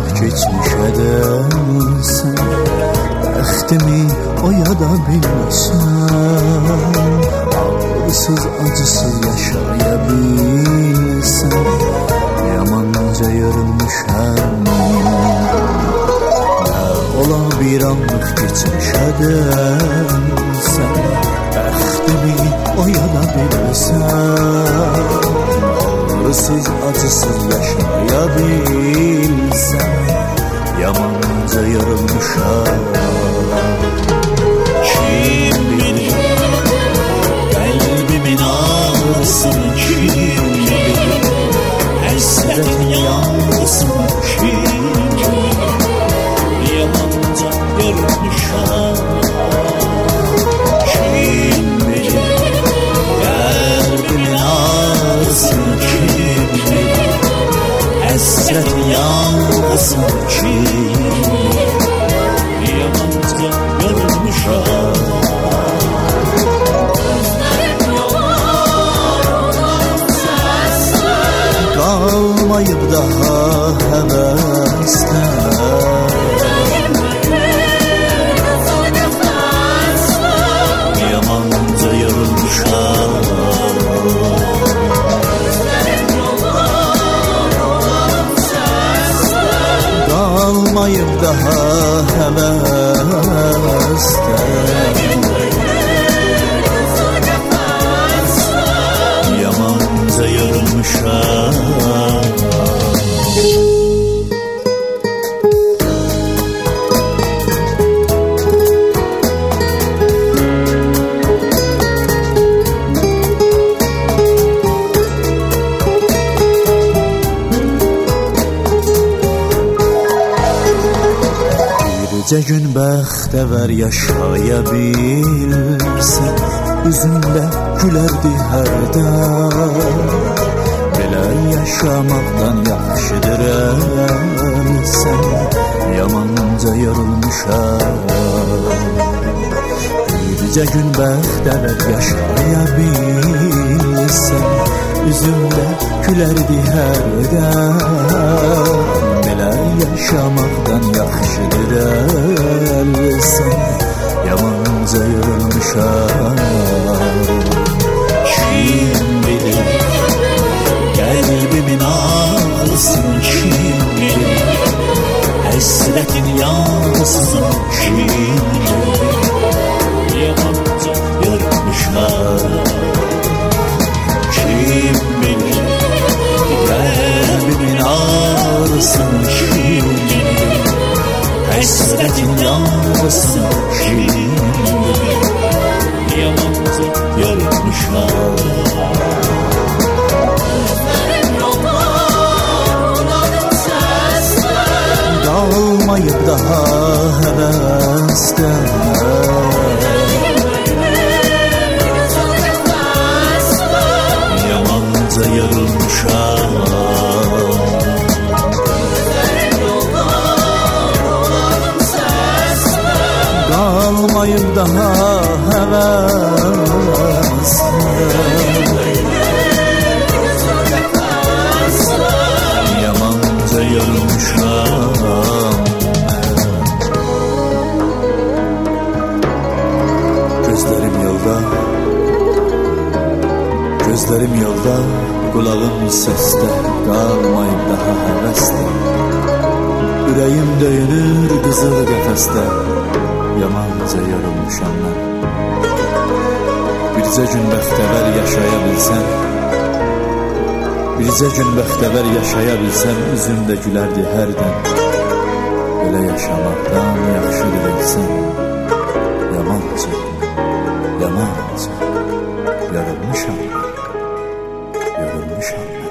geçmişə dönsən, bəxtimi oyada bilsən, ağrısız acısız yaşaya bilsən, yamanca yorulmuşam. Nə ola bir anlıq geçmişə dönsən, bəxtimi oyada bilsən, ağrısız acısız yaşaya bilsən, yamanca yorulmuşam. Kim bilir kalbimin ağrısını, kim bilir hasretin yalnızını, kim bilir yamanca yorulmuşam. Kim bilir kalbimin ağrısını, kim bilir hasretin yalnızını, kim bilir yamanca yorulmuşam. Kalmayıp daha hevesle, yamanca yorulmuşam. Kalmayıp daha hevesle, yamanca yorulmuşam. Bircə gün bəxtəvər yaşaya bilsən, üzündə gülərdi hərdən. Belə yaşamaqdan yaxşıdır ölsən, yamanca yorulmuşam. Bircə gün bəxtəvər yaşaya bilsən, üzündə gülərdi hərdən. Belə yaşamaqdan yaxşıdır ölsən, yamanca yorulmuşam. Kim bilir kalbimin ağrısını, kim bilir hasretin yalnızını, kim bilir yamanca yorulmuşam. Kim bilir kalbimin ağrısını, kim bilir hasretin yalnızını, kim bilir yamanca yorulmuşam. Kalmayıp daha hevesle, yamanca yorulmuşam. Kalmayıp daha hevesle, yamanca yorulmuşam. Gözlerim yolda, gözlerim yolda, kulağım seste, kalmayıp daha hevesle. Ürəyim döyünür qızıl qəfəsdə, yamanca yorulmuşam mən. Bircə gün bəxtəvər yaşaya bilsən, bircə gün bəxtəvər yaşaya bilsən, üzümdə gülərdi hərdən. Belə yaşamaqdan yaxşıdır ölsən, yamanca, yamanca yorulmuşam, yorulmuşam.